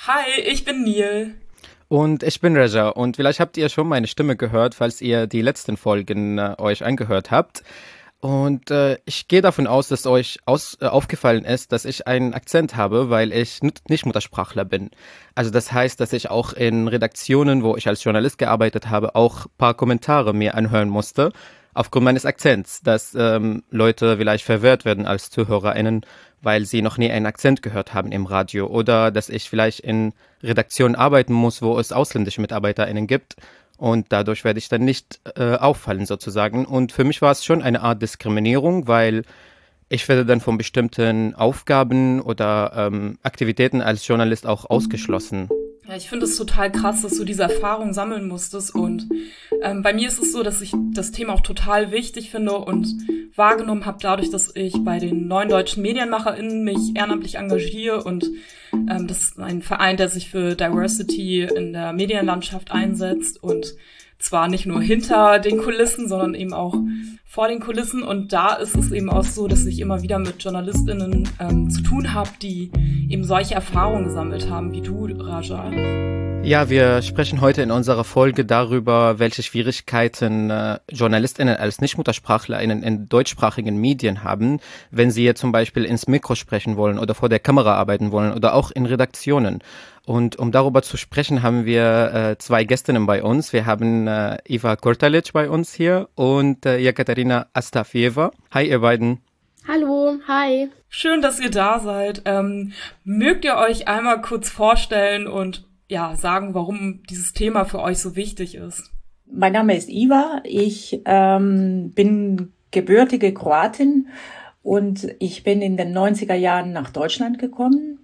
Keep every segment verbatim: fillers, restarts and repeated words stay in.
Hi, ich bin Neil. Und ich bin Reja und vielleicht habt ihr schon meine Stimme gehört, falls ihr die letzten Folgen äh, euch angehört habt. Und äh, ich gehe davon aus, dass euch aus, äh, aufgefallen ist, dass ich einen Akzent habe, weil ich nut- nicht Muttersprachler bin. Also das heißt, dass ich auch in Redaktionen, wo ich als Journalist gearbeitet habe, auch paar Kommentare mir anhören musste, aufgrund meines Akzents, dass ähm, Leute vielleicht verwirrt werden als ZuhörerInnen, weil sie noch nie einen Akzent gehört haben im Radio. Oder dass ich vielleicht in Redaktionen arbeiten muss, wo es ausländische MitarbeiterInnen gibt. Und dadurch werde ich dann nicht äh, auffallen sozusagen. Und für mich war es schon eine Art Diskriminierung, weil ich werde dann von bestimmten Aufgaben oder ähm, Aktivitäten als Journalist auch ausgeschlossen. Ja, ich finde es total krass, dass du diese Erfahrung sammeln musstest. Und ähm, bei mir ist es so, dass ich das Thema auch total wichtig finde und wahrgenommen habe, dadurch, dass ich bei den neuen deutschen MedienmacherInnen mich ehrenamtlich engagiere. Und ähm, das ist ein Verein, der sich für Diversity in der Medienlandschaft einsetzt. Und zwar nicht nur hinter den Kulissen, sondern eben auch vor den Kulissen. Und da ist es eben auch so, dass ich immer wieder mit JournalistInnen ähm, zu tun habe, die eben solche Erfahrungen gesammelt haben, wie du, Raja. Ja, wir sprechen heute in unserer Folge darüber, welche Schwierigkeiten äh, JournalistInnen als NichtmuttersprachlerInnen in deutschsprachigen Medien haben, wenn sie jetzt zum Beispiel ins Mikro sprechen wollen oder vor der Kamera arbeiten wollen oder auch in Redaktionen. Und um darüber zu sprechen, haben wir äh, zwei Gästinnen bei uns. Wir haben äh, Iva Kurtalic bei uns hier und äh, Jekaterina Astafieva. Hi, ihr beiden. Hallo, hi. Schön, dass ihr da seid. Ähm, mögt ihr euch einmal kurz vorstellen und ja, sagen, warum dieses Thema für euch so wichtig ist? Mein Name ist Iva. Ich ähm, bin gebürtige Kroatin und ich bin in den neunziger Jahren nach Deutschland gekommen.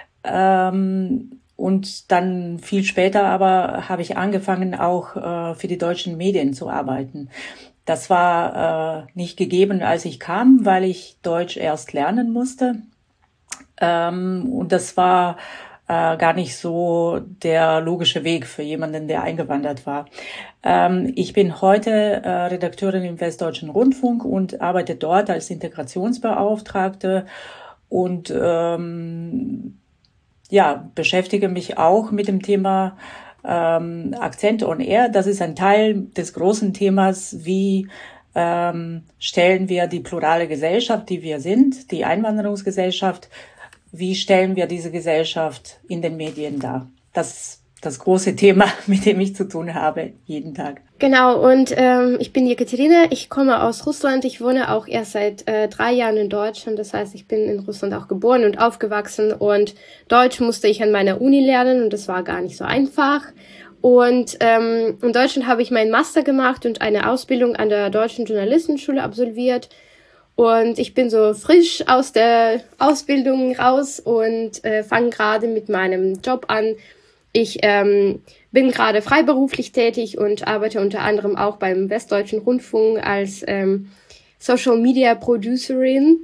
Ähm, und dann viel später aber habe ich angefangen, auch äh, für die deutschen Medien zu arbeiten. Das war äh, nicht gegeben, als ich kam, weil ich Deutsch erst lernen musste. Ähm, und das war äh, gar nicht so der logische Weg für jemanden, der eingewandert war. Ähm, ich bin heute äh, Redakteurin im Westdeutschen Rundfunk und arbeite dort als Integrationsbeauftragte und ähm, ja, beschäftige mich auch mit dem Thema ähm, Akzent on Air. Das ist ein Teil des großen Themas, wie ähm, stellen wir die plurale Gesellschaft, die wir sind, die Einwanderungsgesellschaft, wie stellen wir diese Gesellschaft in den Medien dar? Das ist das große Thema, mit dem ich zu tun habe, jeden Tag. Genau, und ähm, ich bin Jekaterina, ich komme aus Russland, ich wohne auch erst seit äh, drei Jahren in Deutschland, das heißt, ich bin in Russland auch geboren und aufgewachsen und Deutsch musste ich an meiner Uni lernen und das war gar nicht so einfach. Und ähm, in Deutschland habe ich meinen Master gemacht und eine Ausbildung an der Deutschen Journalistenschule absolviert. Und ich bin so frisch aus der Ausbildung raus und äh, fange gerade mit meinem Job an. Ich ähm, bin gerade freiberuflich tätig und arbeite unter anderem auch beim Westdeutschen Rundfunk als ähm, Social Media Producerin.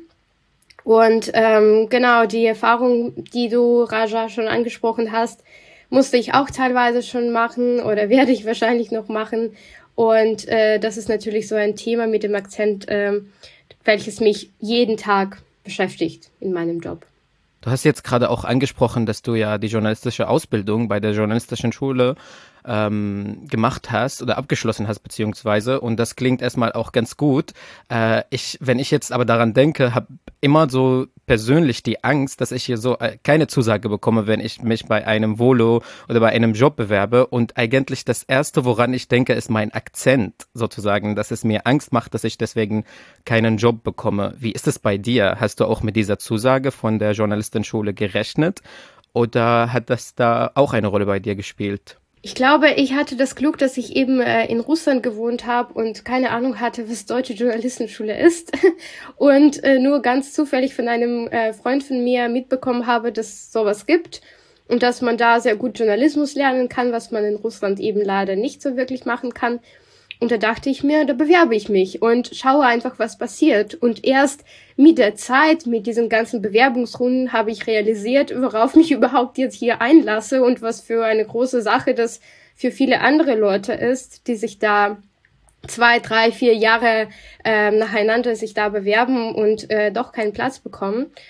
Und ähm, genau, die Erfahrung, die du, Raja, schon angesprochen hast, musste ich auch teilweise schon machen oder werde ich wahrscheinlich noch machen. Und äh, das ist natürlich so ein Thema mit dem Akzent, ähm, welches mich jeden Tag beschäftigt in meinem Job. Du hast jetzt gerade auch angesprochen, dass du ja die journalistische Ausbildung bei der journalistischen Schule ähm, gemacht hast oder abgeschlossen hast beziehungsweise und das klingt erstmal auch ganz gut. Äh, ich, wenn ich jetzt aber daran denke, habe immer so persönlich die Angst, dass ich hier so äh, keine Zusage bekomme, wenn ich mich bei einem Volo oder bei einem Job bewerbe und eigentlich das Erste, woran ich denke, ist mein Akzent sozusagen, dass es mir Angst macht, dass ich deswegen keinen Job bekomme. Wie ist es bei dir? Hast du auch mit dieser Zusage von der Journalistenschule gerechnet oder hat das da auch eine Rolle bei dir gespielt? Ich glaube, ich hatte das Glück, dass ich eben äh, in Russland gewohnt habe und keine Ahnung hatte, was deutsche Journalistenschule ist. Und äh, nur ganz zufällig von einem äh, Freund von mir mitbekommen habe, dass es sowas gibt und dass man da sehr gut Journalismus lernen kann, was man in Russland eben leider nicht so wirklich machen kann. Und da dachte ich mir, da bewerbe ich mich und schaue einfach, was passiert. Und erst mit der Zeit, mit diesen ganzen Bewerbungsrunden, habe ich realisiert, worauf mich überhaupt jetzt hier einlasse und was für eine große Sache das für viele andere Leute ist, die sich da zwei, drei, vier Jahre äh, nacheinander sich da bewerben und äh, doch keinen Platz bekommen.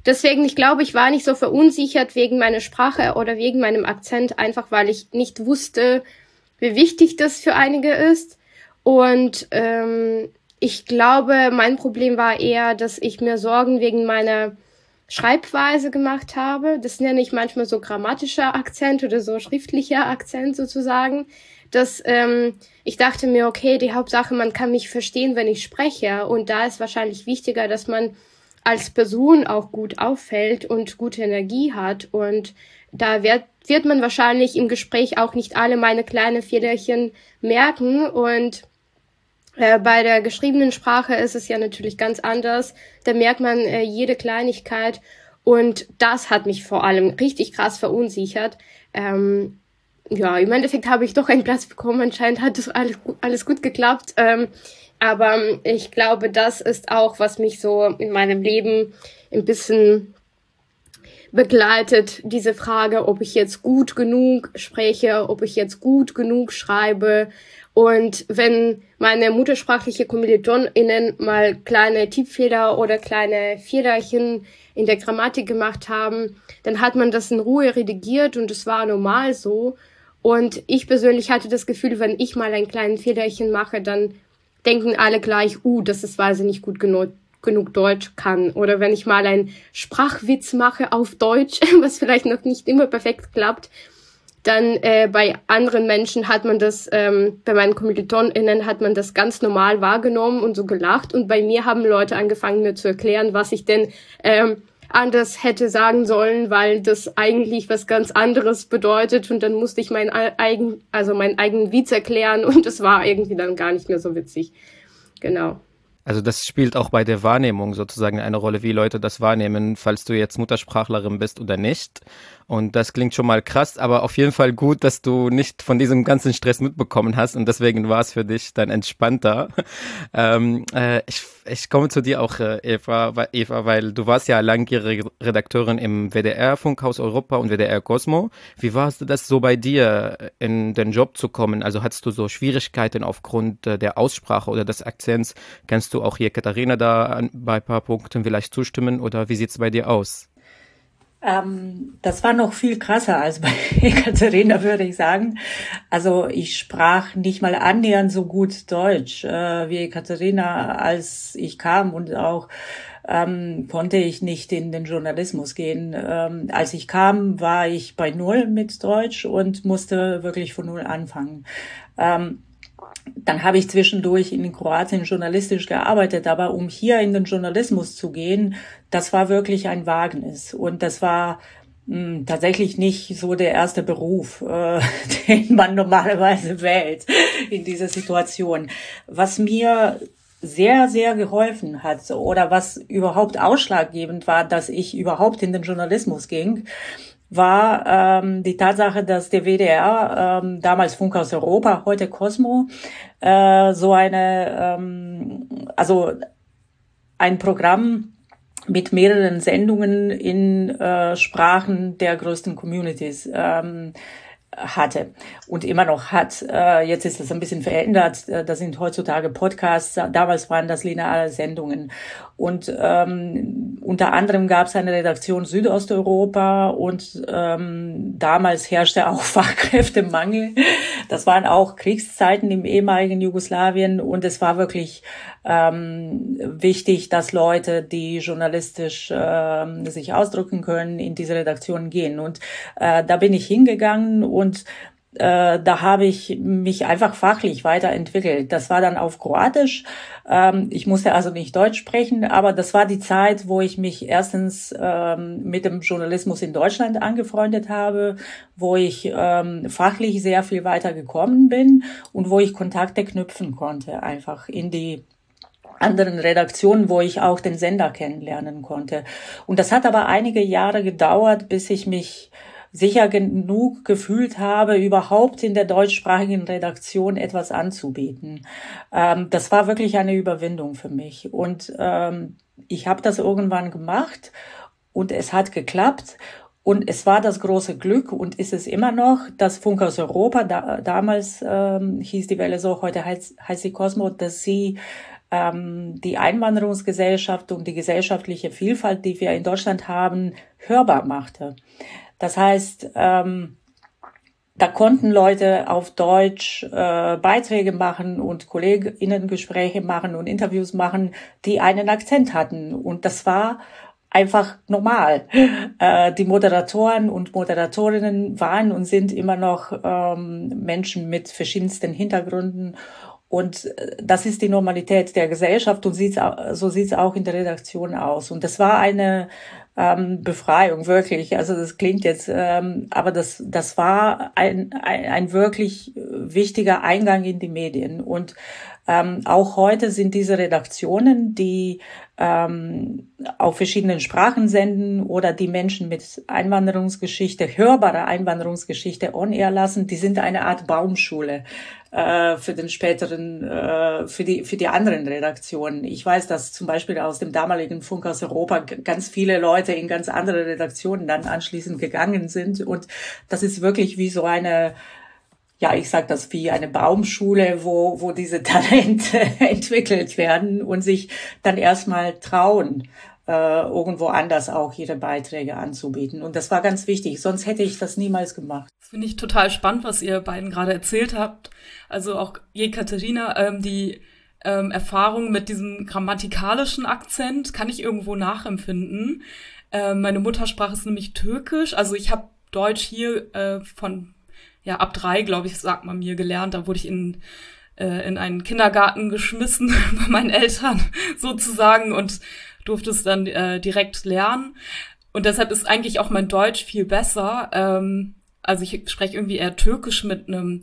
deswegen, ich glaube, ich war nicht so verunsichert wegen meiner Sprache oder wegen meinem Akzent, einfach weil ich nicht wusste, wie wichtig das für einige ist. Und ähm, ich glaube, mein Problem war eher, dass ich mir Sorgen wegen meiner Schreibweise gemacht habe. Das nenne ich manchmal so grammatischer Akzent oder so schriftlicher Akzent sozusagen. Dass ähm, ich dachte mir, okay, die Hauptsache, man kann mich verstehen, wenn ich spreche. Und da ist wahrscheinlich wichtiger, dass man als Person auch gut auffällt und gute Energie hat. Und da wird, wird man wahrscheinlich im Gespräch auch nicht alle meine kleinen Fehlerchen merken. Und Äh, bei der geschriebenen Sprache ist es ja natürlich ganz anders. Da merkt man äh, jede Kleinigkeit und das hat mich vor allem richtig krass verunsichert. Ähm, ja, im Endeffekt habe ich doch einen Platz bekommen. Anscheinend hat das alles, alles gut geklappt. Ähm, aber ich glaube, das ist auch, was mich so in meinem Leben ein bisschen begleitet. Diese Frage, ob ich jetzt gut genug spreche, ob ich jetzt gut genug schreibe. Und wenn meine muttersprachliche KommilitonInnen mal kleine Tippfehler oder kleine Fehlerchen in der Grammatik gemacht haben, dann hat man das in Ruhe redigiert und es war normal so. Und ich persönlich hatte das Gefühl, wenn ich mal ein kleines Fehlerchen mache, dann denken alle gleich, uh, das ist, weil sie nicht gut genug, genug Deutsch kann. Oder wenn ich mal einen Sprachwitz mache auf Deutsch, was vielleicht noch nicht immer perfekt klappt, dann äh, bei anderen Menschen hat man das, ähm, bei meinen KommilitonInnen hat man das ganz normal wahrgenommen und so gelacht. Und bei mir haben Leute angefangen, mir zu erklären, was ich denn ähm, anders hätte sagen sollen, weil das eigentlich was ganz anderes bedeutet. Und dann musste ich meinen eigen, also meinen eigenen Witz erklären und es war irgendwie dann gar nicht mehr so witzig. Genau. Also das spielt auch bei der Wahrnehmung sozusagen eine Rolle, wie Leute das wahrnehmen, falls du jetzt Muttersprachlerin bist oder nicht. Und das klingt schon mal krass, aber auf jeden Fall gut, dass du nicht von diesem ganzen Stress mitbekommen hast und deswegen war es für dich dann entspannter. ähm, äh, ich, ich komme zu dir auch, äh, Eva, weil, Eva, weil du warst ja langjährige Redakteurin im W D R Funkhaus Europa und W D R Cosmo. Wie war das so bei dir, in den Job zu kommen? Also hattest du so Schwierigkeiten aufgrund äh, der Aussprache oder des Akzents? Kannst du auch hier Katharina da an, bei ein paar Punkten vielleicht zustimmen oder wie sieht's bei dir aus? Ähm, das war noch viel krasser als bei Katharina, würde ich sagen. Also ich sprach nicht mal annähernd so gut Deutsch äh, wie Katharina, als ich kam und auch ähm, konnte ich nicht in den Journalismus gehen. Ähm, als ich kam, war ich bei Null mit Deutsch und musste wirklich von Null anfangen. Ähm, Dann habe ich zwischendurch in Kroatien journalistisch gearbeitet, aber um hier in den Journalismus zu gehen, das war wirklich ein Wagnis. Und das war mh, tatsächlich nicht so der erste Beruf, äh, den man normalerweise wählt in dieser Situation. Was mir sehr, sehr geholfen hat oder was überhaupt ausschlaggebend war, dass ich überhaupt in den Journalismus ging, war ähm, die Tatsache, dass der W D R, ähm, damals Funkhaus Europa, heute Cosmo, äh, so eine, ähm, also ein Programm mit mehreren Sendungen in äh, Sprachen der größten Communities ähm, hatte und immer noch hat. Äh, jetzt ist das ein bisschen verändert. Das sind heutzutage Podcasts. Damals waren das lineare Sendungen. Und ähm, unter anderem gab es eine Redaktion Südosteuropa und ähm, damals herrschte auch Fachkräftemangel. Das waren auch Kriegszeiten im ehemaligen Jugoslawien und es war wirklich ähm, wichtig, dass Leute, die journalistisch ähm, sich ausdrücken können, in diese Redaktion gehen. Und äh, da bin ich hingegangen und Äh, da habe ich mich einfach fachlich weiterentwickelt. Das war dann auf Kroatisch. Ähm, ich musste also nicht Deutsch sprechen, aber das war die Zeit, wo ich mich erstens ähm, mit dem Journalismus in Deutschland angefreundet habe, wo ich ähm, fachlich sehr viel weiter gekommen bin und wo ich Kontakte knüpfen konnte, einfach in die anderen Redaktionen, wo ich auch den Sender kennenlernen konnte. Und das hat aber einige Jahre gedauert, bis ich mich sicher genug gefühlt habe, überhaupt in der deutschsprachigen Redaktion etwas anzubieten. Ähm, das war wirklich eine Überwindung für mich. Und ähm, ich habe das irgendwann gemacht und es hat geklappt. Und es war das große Glück und ist es immer noch, dass Funkhaus Europa, da, damals ähm, hieß die Welle so, heute heißt, heißt sie Cosmo, dass sie ähm, die Einwanderungsgesellschaft und die gesellschaftliche Vielfalt, die wir in Deutschland haben, hörbar machte. Das heißt, ähm, da konnten Leute auf Deutsch äh, Beiträge machen und KollegInnen-Gespräche machen und Interviews machen, die einen Akzent hatten. Und das war einfach normal. Äh, die Moderatoren und Moderatorinnen waren und sind immer noch ähm, Menschen mit verschiedensten Hintergründen. Und das ist die Normalität der Gesellschaft und sieht's, so sieht es auch in der Redaktion aus. Und das war eine ähm, Befreiung, wirklich. Also das klingt jetzt, ähm, aber das, das war ein, ein, ein wirklich wichtiger Eingang in die Medien. Und ähm, auch heute sind diese Redaktionen, die ähm, auf verschiedenen Sprachen senden oder die Menschen mit Einwanderungsgeschichte, hörbare Einwanderungsgeschichte on air lassen, die sind eine Art Baumschule äh, für den späteren, äh, für die für die anderen Redaktionen. Ich weiß, dass zum Beispiel aus dem damaligen Funk aus Europa g- ganz viele Leute in ganz andere Redaktionen dann anschließend gegangen sind und das ist wirklich wie so eine Ja, ich sage das wie eine Baumschule, wo wo diese Talente entwickelt werden und sich dann erstmal trauen, äh, irgendwo anders auch ihre Beiträge anzubieten. Und das war ganz wichtig, sonst hätte ich das niemals gemacht. Das finde ich total spannend, was ihr beiden gerade erzählt habt. Also auch Jekaterina, ähm, die ähm, Erfahrung mit diesem grammatikalischen Akzent kann ich irgendwo nachempfinden. Ähm, meine Muttersprache ist nämlich Türkisch. Also ich habe Deutsch hier äh, von ja, ab drei, glaube ich, sagt man mir, gelernt. Da wurde ich in, äh, in einen Kindergarten geschmissen bei meinen Eltern sozusagen und durfte es dann äh, direkt lernen. Und deshalb ist eigentlich auch mein Deutsch viel besser. Ähm, also ich spreche irgendwie eher Türkisch mit einem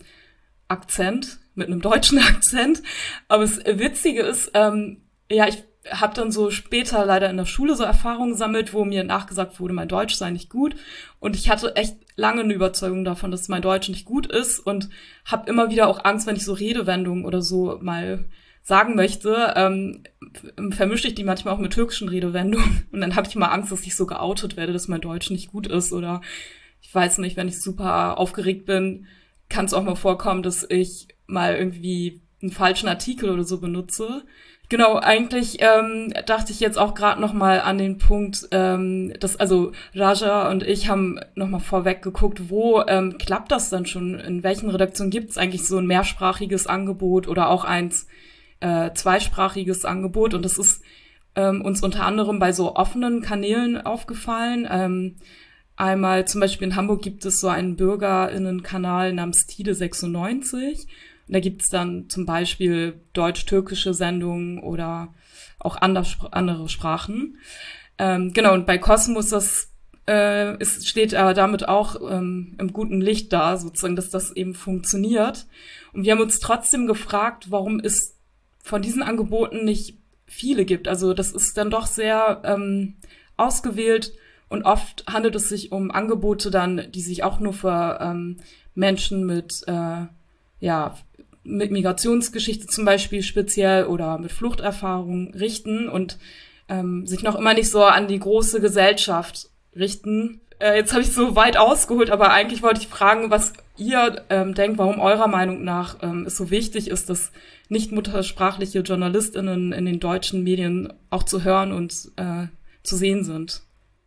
Akzent, mit einem deutschen Akzent. Aber das Witzige ist, ähm, ja, ich habe dann so später leider in der Schule so Erfahrungen gesammelt, wo mir nachgesagt wurde, mein Deutsch sei nicht gut. Und ich hatte echt lange eine Überzeugung davon, dass mein Deutsch nicht gut ist und habe immer wieder auch Angst, wenn ich so Redewendungen oder so mal sagen möchte, ähm, vermische ich die manchmal auch mit türkischen Redewendungen. Und dann habe ich mal Angst, dass ich so geoutet werde, dass mein Deutsch nicht gut ist. Oder ich weiß nicht, wenn ich super aufgeregt bin, kann es auch mal vorkommen, dass ich mal irgendwie einen falschen Artikel oder so benutze. Genau, eigentlich ähm, dachte ich jetzt auch gerade noch mal an den Punkt, ähm, dass also Raja und ich haben noch mal vorweg geguckt, wo ähm, klappt das dann schon? In welchen Redaktionen gibt es eigentlich so ein mehrsprachiges Angebot oder auch eins äh, zweisprachiges Angebot? Und das ist ähm, uns unter anderem bei so offenen Kanälen aufgefallen. Ähm, einmal zum Beispiel in Hamburg gibt es so einen BürgerInnen-Kanal namens Tide sechsundneunzig. Und da gibt's dann zum Beispiel deutsch-türkische Sendungen oder auch anders, andere Sprachen. Ähm, genau, und bei Cosmos, das äh, ist, steht aber damit auch ähm, im guten Licht da, sozusagen, dass das eben funktioniert. Und wir haben uns trotzdem gefragt, warum es von diesen Angeboten nicht viele gibt. Also das ist dann doch sehr ähm, ausgewählt und oft handelt es sich um Angebote dann, die sich auch nur für ähm, Menschen mit äh, ja, mit Migrationsgeschichte zum Beispiel speziell oder mit Fluchterfahrung richten und ähm, sich noch immer nicht so an die große Gesellschaft richten. Äh, jetzt habe ich so weit ausgeholt, aber eigentlich wollte ich fragen, was ihr ähm, denkt, warum eurer Meinung nach ähm, es so wichtig ist, dass nicht muttersprachliche JournalistInnen in den deutschen Medien auch zu hören und äh, zu sehen sind.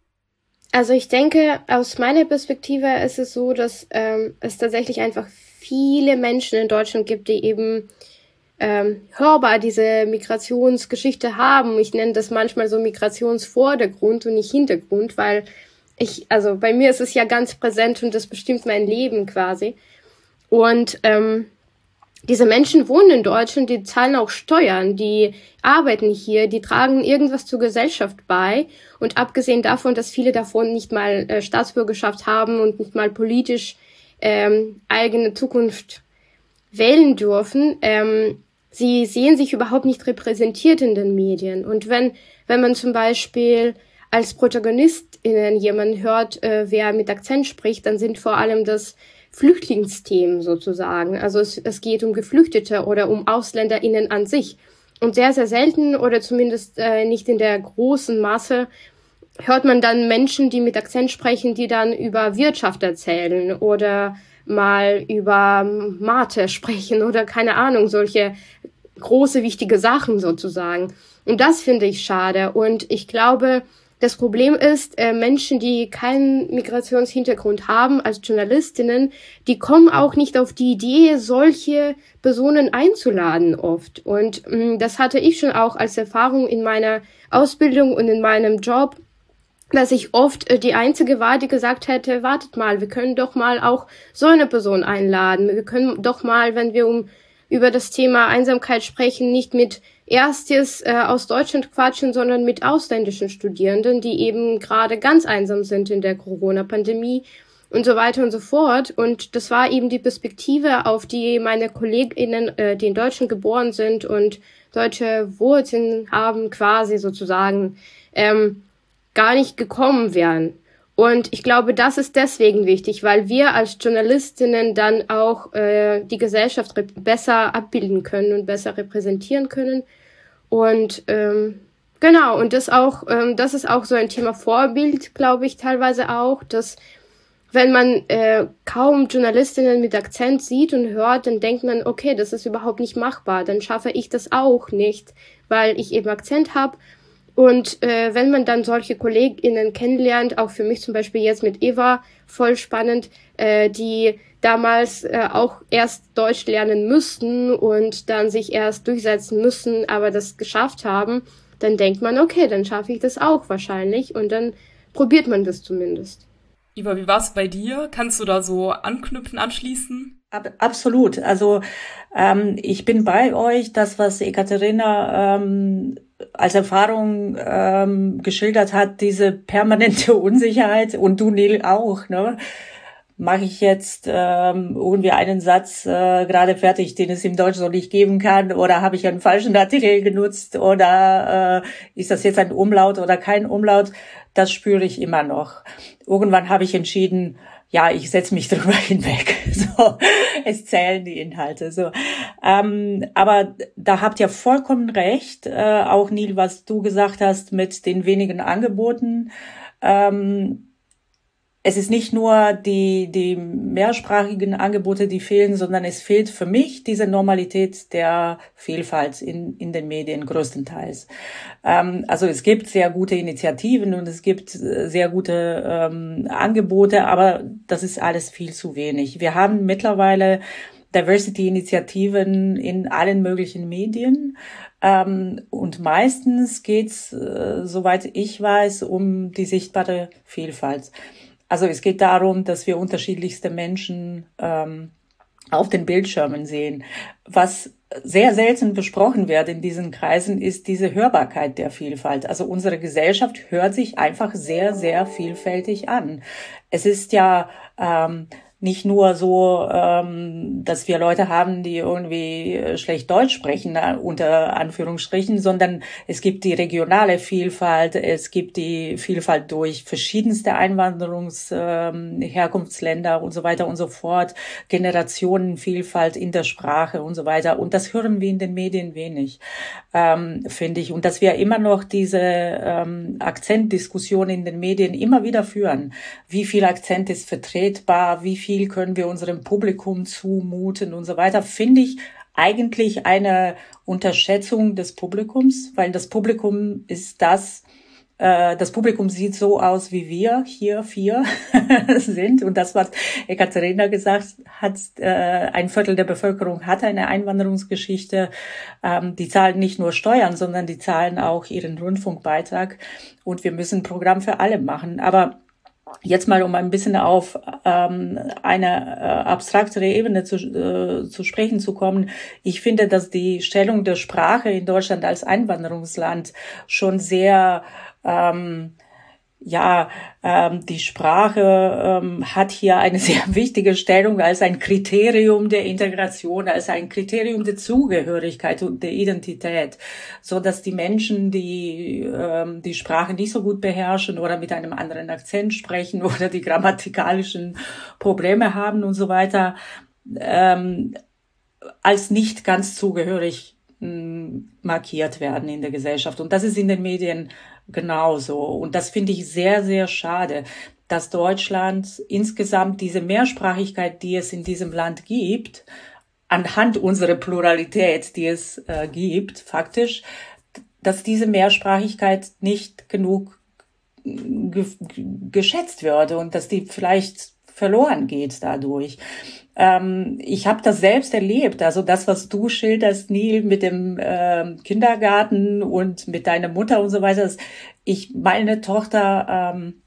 Also ich denke, aus meiner Perspektive ist es so, dass ähm, es tatsächlich einfach viele Menschen in Deutschland gibt, die eben ähm, hörbar diese Migrationsgeschichte haben. Ich nenne das manchmal so Migrationsvordergrund und nicht Hintergrund, weil ich, also bei mir ist es ja ganz präsent und das bestimmt mein Leben quasi. Und ähm, diese Menschen wohnen in Deutschland, die zahlen auch Steuern, die arbeiten hier, die tragen irgendwas zur Gesellschaft bei. Und abgesehen davon, dass viele davon nicht mal äh, Staatsbürgerschaft haben und nicht mal politisch ähm, eigene Zukunft wählen dürfen, ähm, sie sehen sich überhaupt nicht repräsentiert in den Medien. Und wenn wenn man zum Beispiel als ProtagonistInnen jemanden hört, äh, wer mit Akzent spricht, dann sind vor allem das Flüchtlingsthemen sozusagen. Also es, es geht um Geflüchtete oder um AusländerInnen an sich. Und sehr, sehr selten oder zumindest äh, nicht in der großen Masse hört man dann Menschen, die mit Akzent sprechen, die dann über Wirtschaft erzählen oder mal über Mathe sprechen oder keine Ahnung, solche große, wichtige Sachen sozusagen. Und das finde ich schade. Und ich glaube, das Problem ist, äh, Menschen, die keinen Migrationshintergrund haben, als Journalistinnen, die kommen auch nicht auf die Idee, solche Personen einzuladen oft. Und mh, das hatte ich schon auch als Erfahrung in meiner Ausbildung und in meinem Job, dass ich oft äh, die Einzige war, die gesagt hätte, wartet mal, wir können doch mal auch so eine Person einladen. Wir können doch mal, wenn wir um über das Thema Einsamkeit sprechen, nicht mit Erstes äh, aus Deutschland quatschen, sondern mit ausländischen Studierenden, die eben gerade ganz einsam sind in der Corona-Pandemie und so weiter und so fort. Und das war eben die Perspektive, auf die meine KollegInnen, äh, die in Deutschland geboren sind und deutsche Wurzeln haben, quasi sozusagen, ähm, gar nicht gekommen wären. Und ich glaube, das ist deswegen wichtig, weil wir als Journalistinnen dann auch äh, die Gesellschaft besser abbilden können und besser repräsentieren können. Und ähm, genau, und das auch, ähm, das ist auch so ein Thema Vorbild, glaube ich, teilweise auch, dass wenn man äh, kaum Journalistinnen mit Akzent sieht und hört, dann denkt man, okay, das ist überhaupt nicht machbar, dann schaffe ich das auch nicht, weil ich eben Akzent habe. Und äh, wenn man dann solche KollegInnen kennenlernt, auch für mich zum Beispiel jetzt mit Eva, voll spannend, äh, die damals äh, auch erst Deutsch lernen müssten und dann sich erst durchsetzen müssen, aber das geschafft haben, dann denkt man, okay, dann schaffe ich das auch wahrscheinlich und dann probiert man das zumindest. Eva, wie war es bei dir? Kannst du da so anknüpfen, anschließen? Ab, absolut. Also ähm, ich bin bei euch. Das, was Ekaterina ähm, als Erfahrung ähm, geschildert hat, diese permanente Unsicherheit, und du, Nil, auch, ne? Mache ich jetzt ähm, irgendwie einen Satz äh, gerade fertig, den es im Deutsch so nicht geben kann, oder habe ich einen falschen Artikel genutzt, oder äh, ist das jetzt ein Umlaut oder kein Umlaut? Das spüre ich immer noch. Irgendwann habe ich entschieden, ja, ich setze mich drüber hinweg. So, es zählen die Inhalte. So, ähm, aber da habt ihr vollkommen recht. Äh, auch Nil, was du gesagt hast mit den wenigen Angeboten. Ähm, es ist nicht nur die die mehrsprachigen Angebote, die fehlen, sondern es fehlt für mich diese Normalität der Vielfalt in in den Medien größtenteils. Ähm, also es gibt sehr gute Initiativen und es gibt sehr gute ähm, Angebote, aber das ist alles viel zu wenig. Wir haben mittlerweile Diversity-Initiativen in allen möglichen Medien. Ähm, und meistens geht's, äh, soweit ich weiß, um die sichtbare Vielfalt. Also es geht darum, dass wir unterschiedlichste Menschen ähm, auf den Bildschirmen sehen. Was sehr selten besprochen wird in diesen Kreisen, ist diese Hörbarkeit der Vielfalt. Also unsere Gesellschaft hört sich einfach sehr, sehr vielfältig an. Es ist ja ähm, nicht nur so, ähm, dass wir Leute haben, die irgendwie schlecht Deutsch sprechen, unter Anführungsstrichen, sondern es gibt die regionale Vielfalt, es gibt die Vielfalt durch verschiedenste Einwanderungsherkunftsländer ähm, und so weiter und so fort, Generationenvielfalt in der Sprache und so weiter. Und das hören wir in den Medien wenig, ähm, finde ich. Und dass wir immer noch diese ähm, Akzentdiskussion in den Medien immer wieder führen. Wie viel Akzent ist vertretbar? Wie viel können wir unserem Publikum zumuten und so weiter, finde ich eigentlich eine Unterschätzung des Publikums, weil das Publikum ist das, äh, das Publikum sieht so aus, wie wir hier vier sind. Und das, was Ekaterina gesagt hat, äh, ein Viertel der Bevölkerung hat eine Einwanderungsgeschichte. Ähm, die zahlen nicht nur Steuern, sondern die zahlen auch ihren Rundfunkbeitrag. Und wir müssen ein Programm für alle machen. Aber jetzt mal, um ein bisschen auf ähm, eine äh, abstraktere Ebene zu, äh, zu sprechen zu kommen. Ich finde, dass die Stellung der Sprache in Deutschland als Einwanderungsland schon sehr, ähm, ja, ähm, die Sprache ähm, hat hier eine sehr wichtige Stellung als ein Kriterium der Integration, als ein Kriterium der Zugehörigkeit und der Identität, so dass die Menschen, die ähm, die Sprache nicht so gut beherrschen oder mit einem anderen Akzent sprechen oder die grammatikalischen Probleme haben und so weiter, ähm, als nicht ganz zugehörig mh, markiert werden in der Gesellschaft. Und das ist in den Medien genauso. Und das finde ich sehr, sehr schade, dass Deutschland insgesamt diese Mehrsprachigkeit, die es in diesem Land gibt, anhand unserer Pluralität, die es äh, gibt, faktisch, dass diese Mehrsprachigkeit nicht genug ge geschätzt wird und dass die vielleicht verloren geht dadurch. Ähm, ich habe das selbst erlebt, also das, was du schilderst, Neil, mit dem äh, Kindergarten und mit deiner Mutter und so weiter. Das, ich, meine Tochter ähm,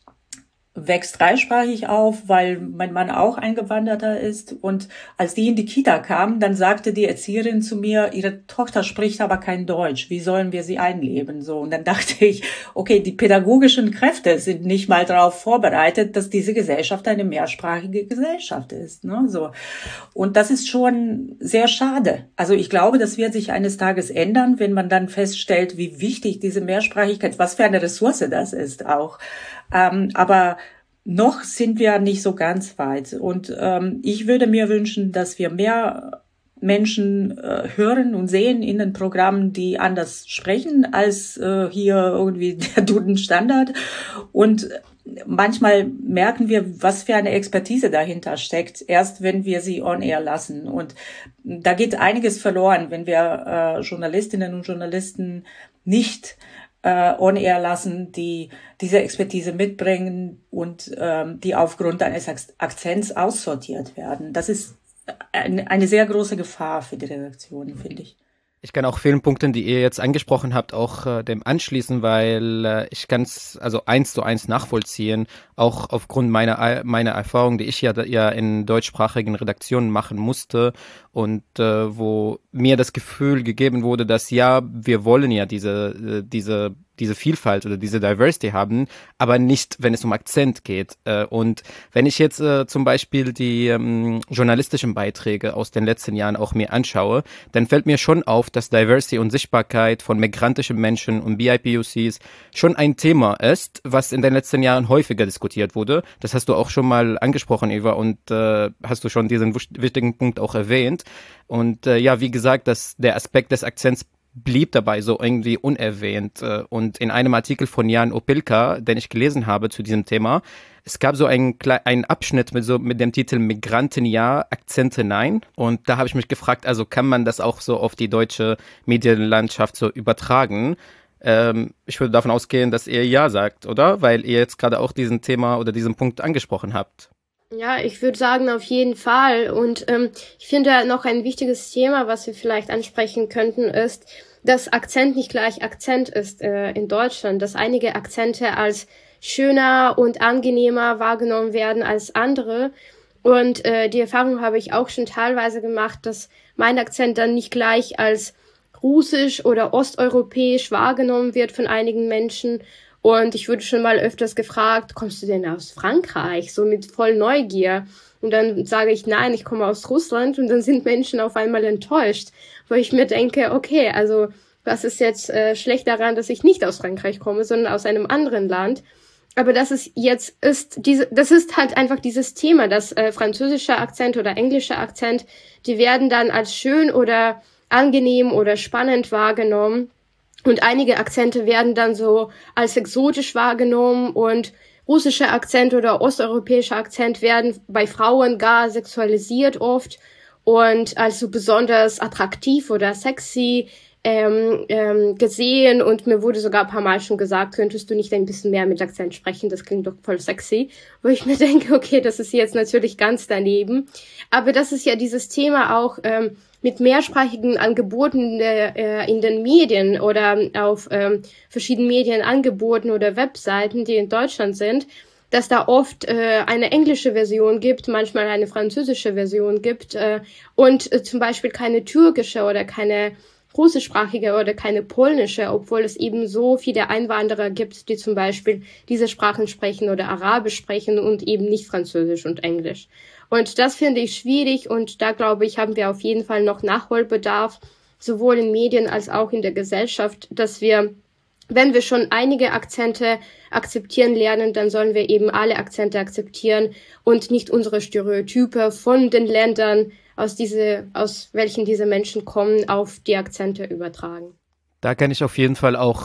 wächst dreisprachig auf, weil mein Mann auch Eingewanderter ist. Und als die in die Kita kam, dann sagte die Erzieherin zu mir, ihre Tochter spricht aber kein Deutsch. Wie sollen wir sie einleben? So. Und dann dachte ich, okay, die pädagogischen Kräfte sind nicht mal darauf vorbereitet, dass diese Gesellschaft eine mehrsprachige Gesellschaft ist. Ne? So. Und das ist schon sehr schade. Also ich glaube, das wird sich eines Tages ändern, wenn man dann feststellt, wie wichtig diese Mehrsprachigkeit, was für eine Ressource das ist auch. Ähm, aber noch sind wir nicht so ganz weit. Und ähm, ich würde mir wünschen, dass wir mehr Menschen äh, hören und sehen in den Programmen, die anders sprechen als äh, hier irgendwie der Duden-Standard. Und manchmal merken wir, was für eine Expertise dahinter steckt, erst wenn wir sie on air lassen. Und da geht einiges verloren, wenn wir äh, Journalistinnen und Journalisten nicht on air lassen, die diese Expertise mitbringen und ähm, die aufgrund eines Akzents aussortiert werden. Das ist eine, eine sehr große Gefahr für die Redaktion, finde ich. Ich kann auch vielen Punkten, die ihr jetzt angesprochen habt, auch äh, dem anschließen, weil äh, ich kann es also eins zu eins nachvollziehen, auch aufgrund meiner meiner Erfahrung, die ich ja, ja in deutschsprachigen Redaktionen machen musste und äh, wo mir das Gefühl gegeben wurde, dass ja, wir wollen ja diese, äh, diese diese Vielfalt oder diese Diversity haben, aber nicht, wenn es um Akzent geht. Und wenn ich jetzt äh, zum Beispiel die ähm, journalistischen Beiträge aus den letzten Jahren auch mir anschaue, dann fällt mir schon auf, dass Diversity und Sichtbarkeit von migrantischen Menschen und B I P O Cs schon ein Thema ist, was in den letzten Jahren häufiger diskutiert wurde. Das hast du auch schon mal angesprochen, Eva, und äh, hast du schon diesen wichtigen Punkt auch erwähnt. Und äh, ja, wie gesagt, dass der Aspekt des Akzents blieb dabei so irgendwie unerwähnt. Und in einem Artikel von Jan Opilka, den ich gelesen habe zu diesem Thema, es gab so einen, einen Abschnitt mit, so, mit dem Titel Migranten ja, Akzente nein. Und da habe ich mich gefragt, also kann man das auch so auf die deutsche Medienlandschaft so übertragen? Ähm, ich würde davon ausgehen, dass ihr ja sagt, oder? Weil ihr jetzt gerade auch diesen Thema oder diesen Punkt angesprochen habt. Ja, ich würde sagen, auf jeden Fall. Und ähm, ich finde noch ein wichtiges Thema, was wir vielleicht ansprechen könnten, ist, dass Akzent nicht gleich Akzent ist äh, in Deutschland, dass einige Akzente als schöner und angenehmer wahrgenommen werden als andere. Und äh, die Erfahrung habe ich auch schon teilweise gemacht, dass mein Akzent dann nicht gleich als russisch oder osteuropäisch wahrgenommen wird von einigen Menschen. Und ich wurde schon mal öfters gefragt, kommst du denn aus Frankreich? So mit voll Neugier. Und dann sage ich, nein, ich komme aus Russland. Und dann sind Menschen auf einmal enttäuscht, wo ich mir denke, okay, also was ist jetzt äh, schlecht daran, dass ich nicht aus Frankreich komme, sondern aus einem anderen Land? Aber das ist jetzt, ist diese, das ist halt einfach dieses Thema, dass äh, französischer Akzent oder englischer Akzent, die werden dann als schön oder angenehm oder spannend wahrgenommen. Und einige Akzente werden dann so als exotisch wahrgenommen und russischer Akzent oder osteuropäischer Akzent werden bei Frauen gar sexualisiert oft und als so besonders attraktiv oder sexy ähm, ähm, gesehen. Und mir wurde sogar ein paar Mal schon gesagt, könntest du nicht ein bisschen mehr mit Akzent sprechen, das klingt doch voll sexy. Wo ich mir denke, okay, das ist jetzt natürlich ganz daneben. Aber das ist ja dieses Thema auch ähm, mit mehrsprachigen Angeboten äh, in den Medien oder auf ähm, verschiedenen Medienangeboten oder Webseiten, die in Deutschland sind, dass da oft äh, eine englische Version gibt, manchmal eine französische Version gibt äh, und äh, zum Beispiel keine türkische oder keine russischsprachige oder keine polnische, obwohl es eben so viele Einwanderer gibt, die zum Beispiel diese Sprachen sprechen oder Arabisch sprechen und eben nicht Französisch und Englisch. Und das finde ich schwierig und da glaube ich, haben wir auf jeden Fall noch Nachholbedarf, sowohl in Medien als auch in der Gesellschaft, dass wir, wenn wir schon einige Akzente akzeptieren lernen, dann sollen wir eben alle Akzente akzeptieren und nicht unsere Stereotype von den Ländern, aus diese, aus welchen diese Menschen kommen, auf die Akzente übertragen. Da kann ich auf jeden Fall auch äh,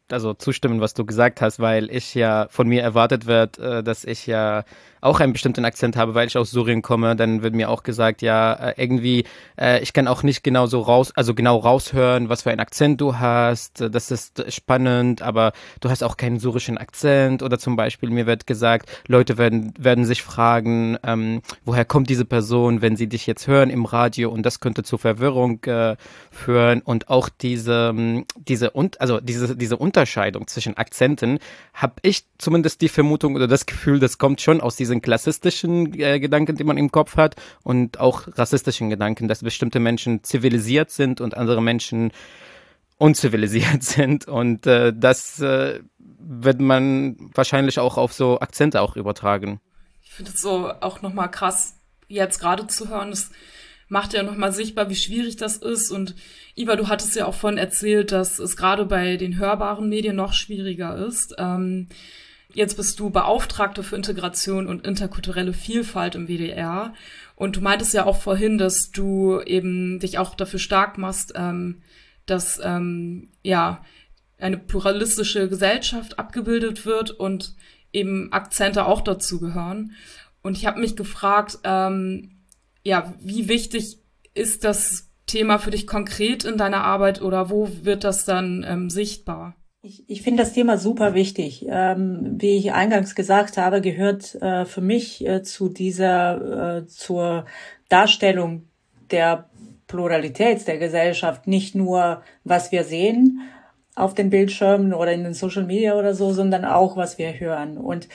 also zustimmen, was du gesagt hast, weil ich ja von mir erwartet wird, äh, dass ich ja auch einen bestimmten Akzent habe, weil ich aus Syrien komme. Dann wird mir auch gesagt, ja, äh, irgendwie, äh, ich kann auch nicht genau so raus, also genau raushören, was für einen Akzent du hast. Das ist spannend, aber du hast auch keinen syrischen Akzent. Oder zum Beispiel, mir wird gesagt, Leute werden, werden sich fragen, ähm, woher kommt diese Person, wenn sie dich jetzt hören im Radio, und das könnte zu Verwirrung äh, führen. Und auch diese, diese, und, also diese, diese Unterscheidung zwischen Akzenten, habe ich zumindest die Vermutung oder das Gefühl, das kommt schon aus diesen klassistischen äh, Gedanken, die man im Kopf hat, und auch rassistischen Gedanken, dass bestimmte Menschen zivilisiert sind und andere Menschen unzivilisiert sind, und äh, das äh, wird man wahrscheinlich auch auf so Akzente auch übertragen. Ich finde es so auch nochmal krass, jetzt gerade zu hören. Das macht ja nochmal sichtbar, wie schwierig das ist. Und Iva, du hattest ja auch vorhin erzählt, dass es gerade bei den hörbaren Medien noch schwieriger ist. Ähm, jetzt bist du Beauftragte für Integration und interkulturelle Vielfalt im W D R. Und du meintest ja auch vorhin, dass du eben dich auch dafür stark machst, ähm, dass ähm, ja eine pluralistische Gesellschaft abgebildet wird und eben Akzente auch dazu gehören. Und ich habe mich gefragt, ähm, ja, wie wichtig ist das Thema für dich konkret in deiner Arbeit, oder wo wird das dann ähm, sichtbar? Ich, ich finde das Thema super wichtig. Ähm, wie ich eingangs gesagt habe, gehört äh, für mich äh, zu dieser, äh, zur Darstellung der Pluralität der Gesellschaft nicht nur, was wir sehen auf den Bildschirmen oder in den Social Media oder so, sondern auch, was wir hören. Und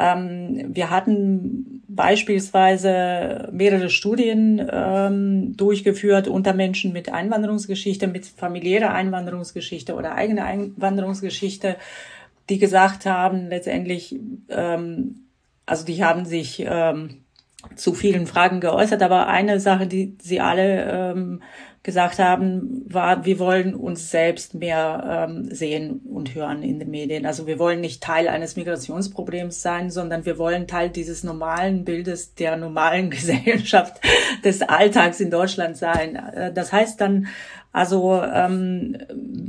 ähm, wir hatten beispielsweise mehrere Studien ähm, durchgeführt unter Menschen mit Einwanderungsgeschichte, mit familiärer Einwanderungsgeschichte oder eigener Einwanderungsgeschichte, die gesagt haben, letztendlich, ähm, also die haben sich ähm, zu vielen Fragen geäußert, aber eine Sache, die sie alle ähm, gesagt haben, war, wir wollen uns selbst mehr ähm, sehen und hören in den Medien. Also wir wollen nicht Teil eines Migrationsproblems sein, sondern wir wollen Teil dieses normalen Bildes der normalen Gesellschaft, des Alltags in Deutschland sein. Das heißt dann, also ähm,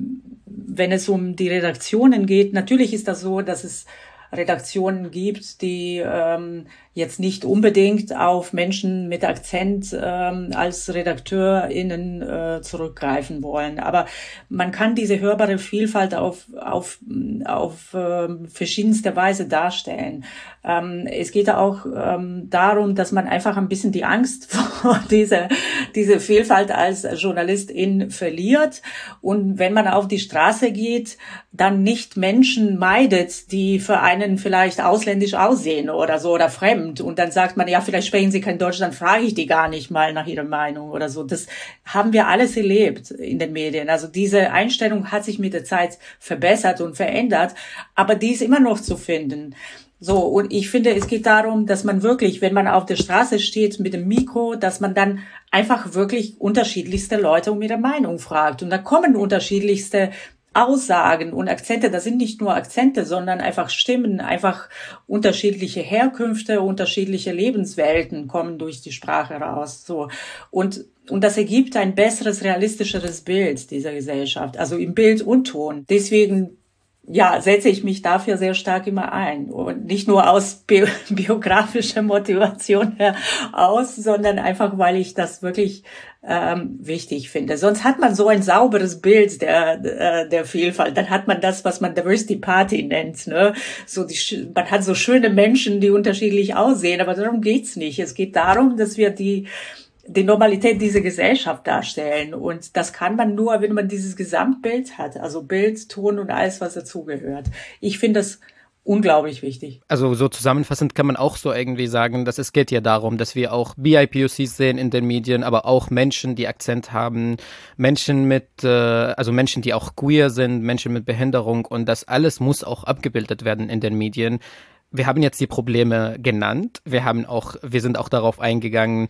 wenn es um die Redaktionen geht, natürlich ist das so, dass es Redaktionen gibt, die ähm, jetzt nicht unbedingt auf Menschen mit Akzent ähm, als RedakteurInnen äh, zurückgreifen wollen. Aber man kann diese hörbare Vielfalt auf, auf, auf äh, verschiedenste Weise darstellen. Ähm, es geht auch ähm, darum, dass man einfach ein bisschen die Angst vor dieser, diese Vielfalt als JournalistIn verliert. Und wenn man auf die Straße geht, dann nicht Menschen meidet, die für einen vielleicht ausländisch aussehen oder so oder fremd. Und dann sagt man, ja, vielleicht sprechen Sie kein Deutsch, dann frage ich die gar nicht mal nach ihrer Meinung oder so. Das haben wir alles erlebt in den Medien. Also diese Einstellung hat sich mit der Zeit verbessert und verändert, aber die ist immer noch zu finden. So, und ich finde, es geht darum, dass man wirklich, wenn man auf der Straße steht mit dem Mikro, dass man dann einfach wirklich unterschiedlichste Leute um ihre Meinung fragt. Und da kommen unterschiedlichste Aussagen und Akzente, das sind nicht nur Akzente, sondern einfach Stimmen, einfach unterschiedliche Herkünfte, unterschiedliche Lebenswelten kommen durch die Sprache raus, so. Und, und das ergibt ein besseres, realistischeres Bild dieser Gesellschaft, also im Bild und Ton. Deswegen, ja, setze ich mich dafür sehr stark immer ein. Und nicht nur aus bi- biografischer Motivation heraus, sondern einfach, weil ich das wirklich ähm, wichtig finde. Sonst hat man so ein sauberes Bild der, der, der Vielfalt. Dann hat man das, was man Diversity Party nennt, ne? So die, man hat so schöne Menschen, die unterschiedlich aussehen, aber darum geht's nicht. Es geht darum, dass wir die die Normalität dieser Gesellschaft darstellen. Und das kann man nur, wenn man dieses Gesamtbild hat, also Bild, Ton und alles, was dazugehört. Ich finde das unglaublich wichtig. Also so zusammenfassend kann man auch so irgendwie sagen, dass es geht ja darum, dass wir auch B I P O Cs sehen in den Medien, aber auch Menschen, die Akzent haben, Menschen mit, äh, also Menschen, die auch queer sind, Menschen mit Behinderung, und das alles muss auch abgebildet werden in den Medien. Wir haben jetzt die Probleme genannt. Wir haben auch, wir sind auch darauf eingegangen,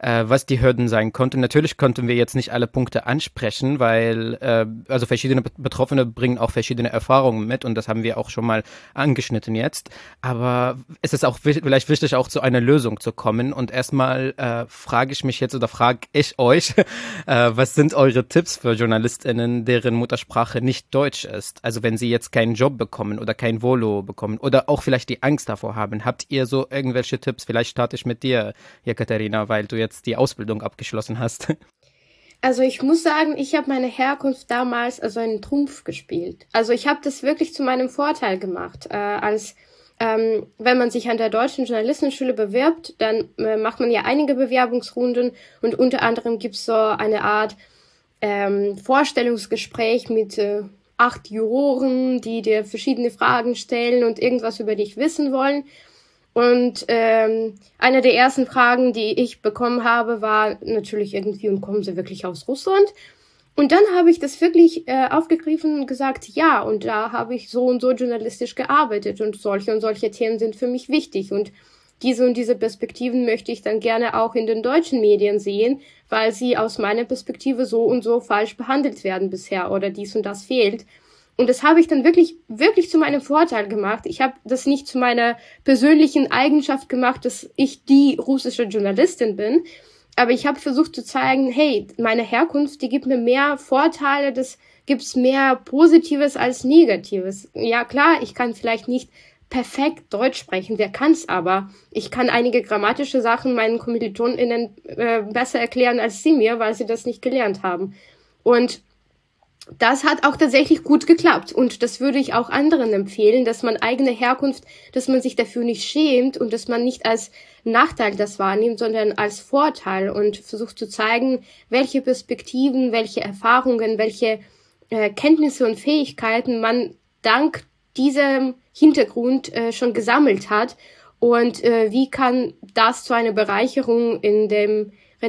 äh, was die Hürden sein konnten. Natürlich konnten wir jetzt nicht alle Punkte ansprechen, weil äh, also verschiedene Betroffene bringen auch verschiedene Erfahrungen mit und das haben wir auch schon mal angeschnitten jetzt. Aber es ist auch vielleicht wichtig, auch zu einer Lösung zu kommen. Und erstmal äh, frage ich mich jetzt oder frage ich euch, äh, was sind eure Tipps für JournalistInnen, deren Muttersprache nicht Deutsch ist? Also wenn sie jetzt keinen Job bekommen oder kein Volo bekommen oder auch vielleicht die Angst davor haben. Habt ihr so irgendwelche Tipps? Vielleicht starte ich mit dir, Jekaterina, weil du jetzt die Ausbildung abgeschlossen hast. Also ich muss sagen, ich habe meine Herkunft damals also einen Trumpf gespielt. Also ich habe das wirklich zu meinem Vorteil gemacht. Äh, als ähm, wenn man sich an der Deutschen Journalistenschule bewirbt, dann äh, macht man ja einige Bewerbungsrunden und unter anderem gibt's so eine Art ähm, Vorstellungsgespräch mit äh, acht Juroren, die dir verschiedene Fragen stellen und irgendwas über dich wissen wollen. Und ähm, eine der ersten Fragen, die ich bekommen habe, war natürlich irgendwie, und kommen Sie wirklich aus Russland? Und dann habe ich das wirklich äh, aufgegriffen und gesagt, ja, und da habe ich so und so journalistisch gearbeitet und solche und solche Themen sind für mich wichtig. Und diese und diese Perspektiven möchte ich dann gerne auch in den deutschen Medien sehen, weil sie aus meiner Perspektive so und so falsch behandelt werden bisher oder dies und das fehlt. Und das habe ich dann wirklich, wirklich zu meinem Vorteil gemacht. Ich habe das nicht zu meiner persönlichen Eigenschaft gemacht, dass ich die russische Journalistin bin. Aber ich habe versucht zu zeigen, hey, meine Herkunft, die gibt mir mehr Vorteile, das gibt's mehr Positives als Negatives. Ja klar, ich kann vielleicht nicht perfekt Deutsch sprechen, wer kann's aber. Ich kann einige grammatische Sachen meinen KommilitonInnen äh, besser erklären als sie mir, weil sie das nicht gelernt haben. Und das hat auch tatsächlich gut geklappt und das würde ich auch anderen empfehlen, dass man eigene Herkunft, dass man sich dafür nicht schämt und dass man nicht als Nachteil das wahrnimmt, sondern als Vorteil und versucht zu zeigen, welche Perspektiven, welche Erfahrungen, welche äh, Kenntnisse und Fähigkeiten man dank diesem Hintergrund äh, schon gesammelt hat und äh, wie kann das zu einer Bereicherung in dem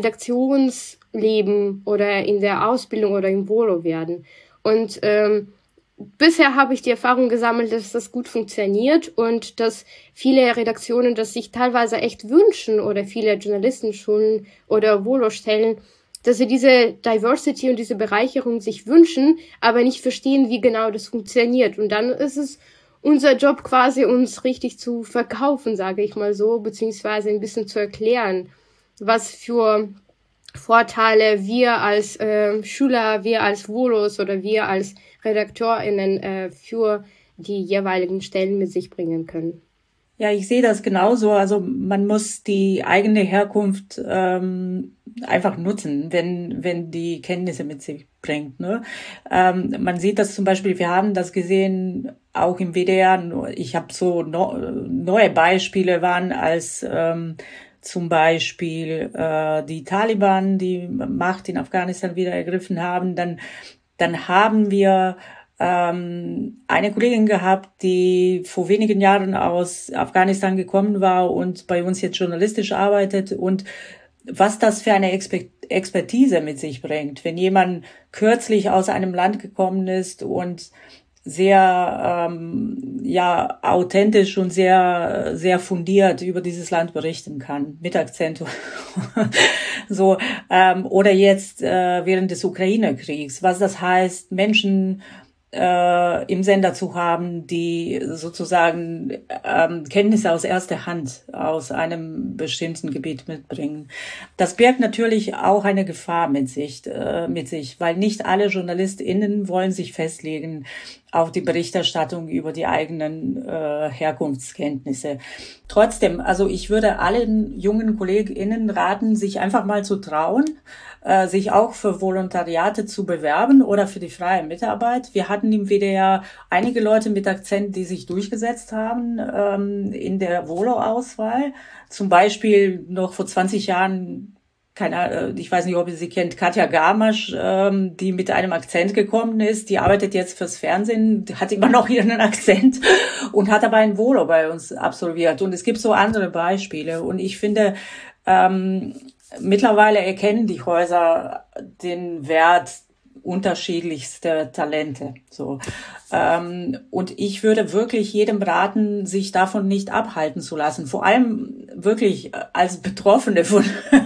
Redaktionsleben oder in der Ausbildung oder im Volo werden. Und ähm, bisher habe ich die Erfahrung gesammelt, dass das gut funktioniert und dass viele Redaktionen das sich teilweise echt wünschen oder viele Journalistenschulen oder Volo-Stellen, dass sie diese Diversity und diese Bereicherung sich wünschen, aber nicht verstehen, wie genau das funktioniert. Und dann ist es unser Job quasi, uns richtig zu verkaufen, sage ich mal so, beziehungsweise ein bisschen zu erklären, was für Vorteile wir als äh, Schüler, wir als Volos oder wir als RedakteurInnen äh, für die jeweiligen Stellen mit sich bringen können. Ja, ich sehe das genauso. Also man muss die eigene Herkunft ähm, einfach nutzen, wenn wenn die Kenntnisse mit sich bringt. Ne? Ähm, man sieht das zum Beispiel, wir haben das gesehen auch im W D R. Ich habe so no, neue Beispiele waren als ähm, zum Beispiel äh, die Taliban die Macht in Afghanistan wieder ergriffen haben. Dann dann haben wir ähm, eine Kollegin gehabt, die vor wenigen Jahren aus Afghanistan gekommen war und bei uns jetzt journalistisch arbeitet und was das für eine Exper- Expertise mit sich bringt, wenn jemand kürzlich aus einem Land gekommen ist und sehr ähm, ja authentisch und sehr sehr fundiert über dieses Land berichten kann mit Akzent so ähm, oder jetzt äh, während des Ukraine-Kriegs, was das heißt, Menschen äh, im Sender zu haben, die sozusagen ähm, Kenntnisse aus erster Hand aus einem bestimmten Gebiet mitbringen. Das birgt natürlich auch eine Gefahr mit sich, äh, mit sich, weil nicht alle JournalistInnen wollen sich festlegen auf die Berichterstattung über die eigenen äh, Herkunftskenntnisse. Trotzdem, also ich würde allen jungen KollegInnen raten, sich einfach mal zu trauen, äh, sich auch für Volontariate zu bewerben oder für die freie Mitarbeit. Wir hatten im W D R einige Leute mit Akzent, die sich durchgesetzt haben ähm, in der Volo-Auswahl. Zum Beispiel noch vor zwanzig Jahren, keine, ich weiß nicht, ob ihr sie kennt, Katja Gamasch, ähm, die mit einem Akzent gekommen ist, die arbeitet jetzt fürs Fernsehen, hat immer noch ihren Akzent und hat aber ein Volo bei uns absolviert. Und es gibt so andere Beispiele. Und ich finde, ähm, mittlerweile erkennen die Häuser den Wert unterschiedlichster Talente. So. Ähm, und ich würde wirklich jedem raten, sich davon nicht abhalten zu lassen. Vor allem wirklich als Betroffene von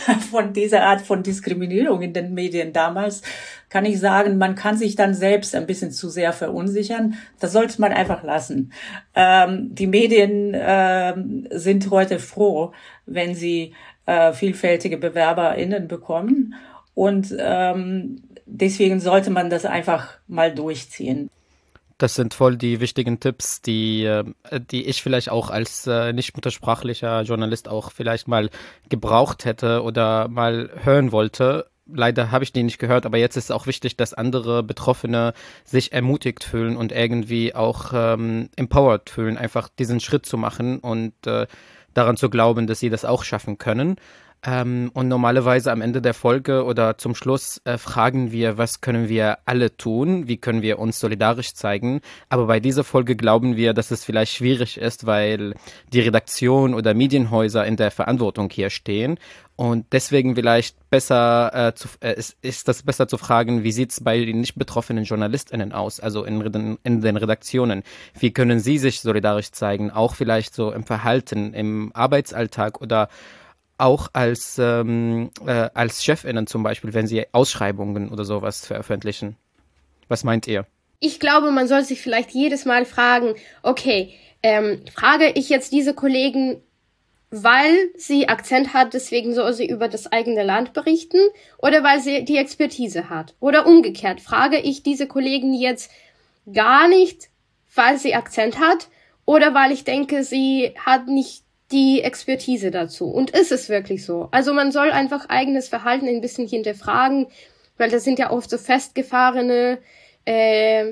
von dieser Art von Diskriminierung in den Medien damals, kann ich sagen, man kann sich dann selbst ein bisschen zu sehr verunsichern. Das sollte man einfach lassen. Ähm, die Medien ähm, sind heute froh, wenn sie äh, vielfältige BewerberInnen bekommen. Und ähm, deswegen sollte man das einfach mal durchziehen. Das sind voll die wichtigen Tipps, die, die ich vielleicht auch als äh, nicht muttersprachlicher Journalist auch vielleicht mal gebraucht hätte oder mal hören wollte. Leider habe ich die nicht gehört, aber jetzt ist es auch wichtig, dass andere Betroffene sich ermutigt fühlen und irgendwie auch ähm, empowered fühlen, einfach diesen Schritt zu machen und äh, daran zu glauben, dass sie das auch schaffen können. Ähm, und normalerweise am Ende der Folge oder zum Schluss äh, fragen wir, was können wir alle tun, wie können wir uns solidarisch zeigen. Aber bei dieser Folge glauben wir, dass es vielleicht schwierig ist, weil die Redaktion oder Medienhäuser in der Verantwortung hier stehen. Und deswegen vielleicht besser äh, zu, äh, ist, ist das besser zu fragen, wie sieht es bei den nicht betroffenen JournalistInnen aus, also in, in den Redaktionen. Wie können sie sich solidarisch zeigen, auch vielleicht so im Verhalten, im Arbeitsalltag oder auch als, ähm, äh, als ChefInnen zum Beispiel, wenn sie Ausschreibungen oder sowas veröffentlichen. Was meint ihr? Ich glaube, man soll sich vielleicht jedes Mal fragen, okay, ähm, frage ich jetzt diese Kollegen, weil sie Akzent hat, deswegen soll sie über das eigene Land berichten, oder weil sie die Expertise hat? Oder umgekehrt, frage ich diese Kollegen jetzt gar nicht, weil sie Akzent hat, oder weil ich denke, sie hat nicht die Expertise dazu. Und ist es wirklich so? Also man soll einfach eigenes Verhalten ein bisschen hinterfragen, weil das sind ja oft so festgefahrene äh,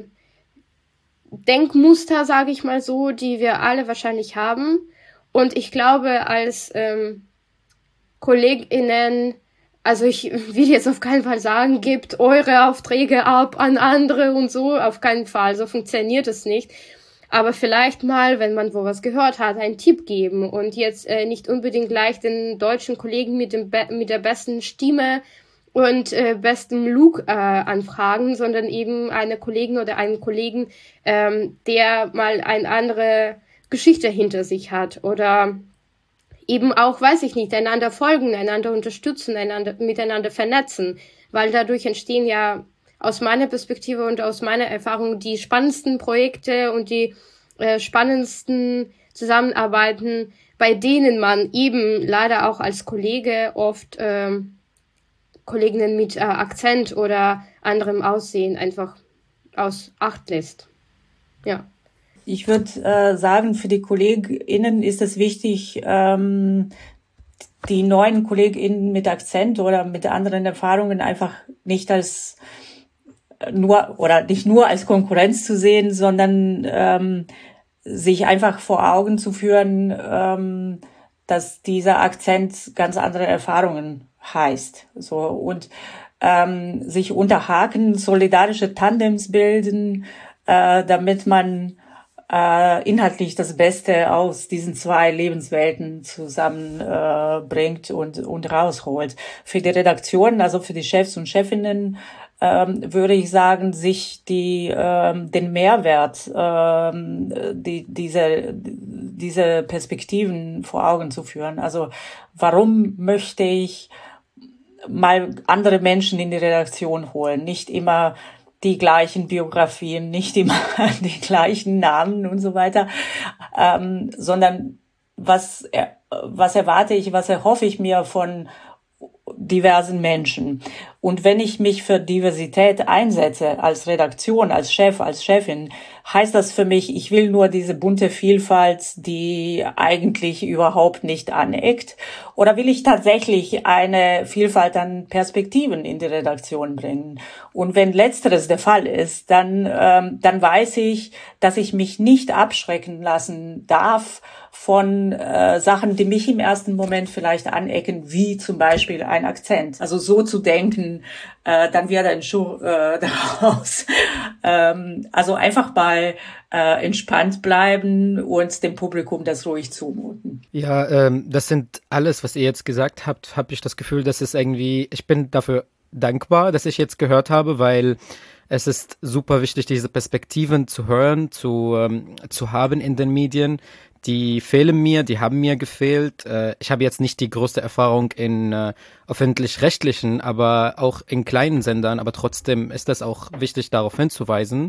Denkmuster, sage ich mal so, die wir alle wahrscheinlich haben. Und ich glaube, als ähm, KollegInnen, also ich will jetzt auf keinen Fall sagen, gebt eure Aufträge ab an andere und so, auf keinen Fall, so funktioniert es nicht. Aber vielleicht mal, wenn man wo was gehört hat, einen Tipp geben und jetzt äh, nicht unbedingt gleich den deutschen Kollegen mit dem Be- mit der besten Stimme und äh, besten Look äh, anfragen, sondern eben eine Kollegin oder einen Kollegen, ähm, der mal eine andere Geschichte hinter sich hat oder eben auch, weiß ich nicht, einander folgen, einander unterstützen, einander miteinander vernetzen, weil dadurch entstehen ja aus meiner Perspektive und aus meiner Erfahrung die spannendsten Projekte und die äh, spannendsten Zusammenarbeiten, bei denen man eben leider auch als Kollege oft ähm, Kolleginnen mit äh, Akzent oder anderem Aussehen einfach aus Acht lässt. Ja. Ich würde äh, sagen, für die KollegInnen ist es wichtig, ähm, die neuen KollegInnen mit Akzent oder mit anderen Erfahrungen einfach nicht als nur oder nicht nur als Konkurrenz zu sehen, sondern ähm, sich einfach vor Augen zu führen, ähm, dass dieser Akzent ganz andere Erfahrungen heißt. So und ähm, sich unterhaken, solidarische Tandems bilden, äh, damit man äh, inhaltlich das Beste aus diesen zwei Lebenswelten zusammenbringt äh, bringt und und rausholt. Für die Redaktion, also für die Chefs und Chefinnen, Ähm, würde ich sagen, sich die ähm, den Mehrwert, ähm, die diese diese Perspektiven vor Augen zu führen. Also warum möchte ich mal andere Menschen in die Redaktion holen? Nicht immer die gleichen Biografien, nicht immer die gleichen Namen und so weiter, ähm, sondern was was erwarte ich, was erhoffe ich mir von diversen Menschen. Und wenn ich mich für Diversität einsetze, als Redaktion, als Chef, als Chefin, heißt das für mich, ich will nur diese bunte Vielfalt, die eigentlich überhaupt nicht aneckt? Oder will ich tatsächlich eine Vielfalt an Perspektiven in die Redaktion bringen? Und wenn Letzteres der Fall ist, dann, ähm, dann weiß ich, dass ich mich nicht abschrecken lassen darf von äh, Sachen, die mich im ersten Moment vielleicht anecken, wie zum Beispiel ein Akzent. Also so zu denken, äh, dann wird ein Schuh äh, daraus. ähm, also einfach mal äh, entspannt bleiben und dem Publikum das ruhig zumuten. Ja, ähm, das sind alles, was ihr jetzt gesagt habt, habe ich das Gefühl, dass es irgendwie, ich bin dafür dankbar, dass ich jetzt gehört habe, weil es ist super wichtig, diese Perspektiven zu hören, zu, ähm, zu haben in den Medien, die fehlen mir, die haben mir gefehlt. Äh, ich habe jetzt nicht die größte Erfahrung in äh, öffentlich-rechtlichen, aber auch in kleinen Sendern, aber trotzdem ist das auch wichtig, darauf hinzuweisen.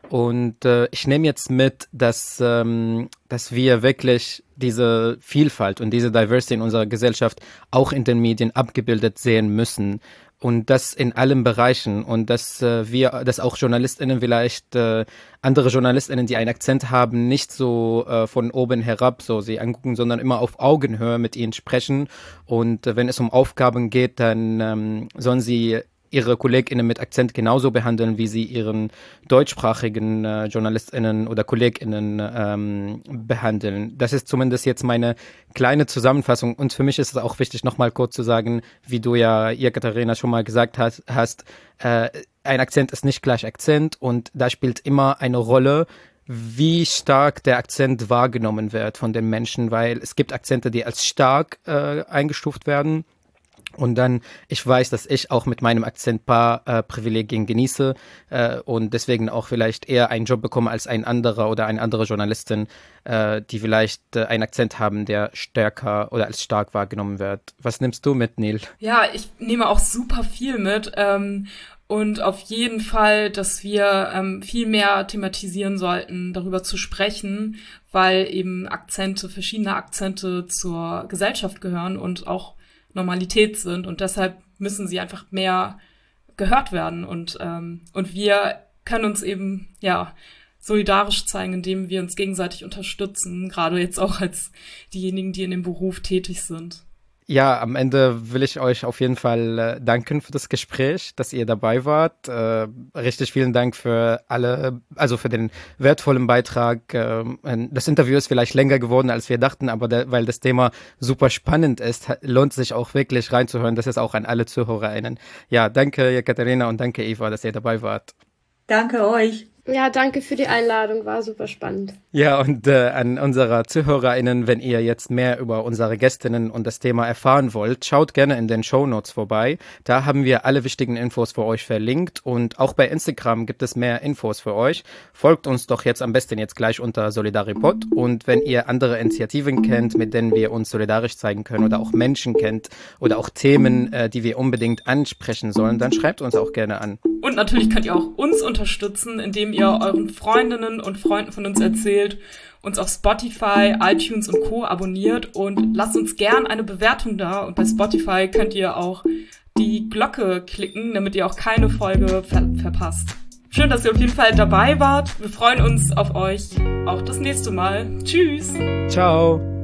Und äh, ich nehme jetzt mit, dass, ähm, dass wir wirklich diese Vielfalt und diese Diversity in unserer Gesellschaft auch in den Medien abgebildet sehen müssen. Und das in allen Bereichen. Und dass äh, wir, dass auch JournalistInnen vielleicht äh, andere JournalistInnen, die einen Akzent haben, nicht so äh, von oben herab so sie angucken, sondern immer auf Augenhöhe mit ihnen sprechen. Und äh, wenn es um Aufgaben geht, dann ähm, sollen sie ihre KollegInnen mit Akzent genauso behandeln, wie sie ihren deutschsprachigen äh, JournalistInnen oder KollegInnen ähm, behandeln. Das ist zumindest jetzt meine kleine Zusammenfassung. Und für mich ist es auch wichtig, nochmal kurz zu sagen, wie du ja, Ekaterina, schon mal gesagt hast, hast äh, ein Akzent ist nicht gleich Akzent und da spielt immer eine Rolle, wie stark der Akzent wahrgenommen wird von den Menschen, weil es gibt Akzente, die als stark äh, eingestuft werden. Und dann, ich weiß, dass ich auch mit meinem Akzent paar äh, Privilegien genieße äh, und deswegen auch vielleicht eher einen Job bekomme als ein anderer oder eine andere Journalistin, äh, die vielleicht äh, einen Akzent haben, der stärker oder als stark wahrgenommen wird. Was nimmst du mit, Neil? Ja, ich nehme auch super viel mit ähm, und auf jeden Fall, dass wir ähm, viel mehr thematisieren sollten, darüber zu sprechen, weil eben Akzente, verschiedene Akzente zur Gesellschaft gehören und auch Normalität sind und deshalb müssen sie einfach mehr gehört werden und ähm, und wir können uns eben ja solidarisch zeigen, indem wir uns gegenseitig unterstützen, gerade jetzt auch als diejenigen, die in dem Beruf tätig sind. Ja, am Ende will ich euch auf jeden Fall äh, danken für das Gespräch, dass ihr dabei wart. Äh, richtig vielen Dank für alle, also für den wertvollen Beitrag. Äh, das Interview ist vielleicht länger geworden, als wir dachten, aber der, weil das Thema super spannend ist, lohnt sich auch wirklich reinzuhören. Das ist auch an alle ZuhörerInnen. Ja, danke Ekaterina und danke Eva, dass ihr dabei wart. Danke euch. Ja, danke für die Einladung, war super spannend. Ja, und äh, an unsere ZuhörerInnen, wenn ihr jetzt mehr über unsere Gästinnen und das Thema erfahren wollt, schaut gerne in den Shownotes vorbei. Da haben wir alle wichtigen Infos für euch verlinkt und auch bei Instagram gibt es mehr Infos für euch. Folgt uns doch jetzt am besten jetzt gleich unter Solidaripod und wenn ihr andere Initiativen kennt, mit denen wir uns solidarisch zeigen können oder auch Menschen kennt oder auch Themen, äh, die wir unbedingt ansprechen sollen, dann schreibt uns auch gerne an. Und natürlich könnt ihr auch uns unterstützen, indem ihr euren Freundinnen und Freunden von uns erzählt, uns auf Spotify, iTunes und Co. abonniert und lasst uns gern eine Bewertung da. Und bei Spotify könnt ihr auch die Glocke klicken, damit ihr auch keine Folge ver- verpasst. Schön, dass ihr auf jeden Fall dabei wart. Wir freuen uns auf euch auch das nächste Mal. Tschüss. Ciao.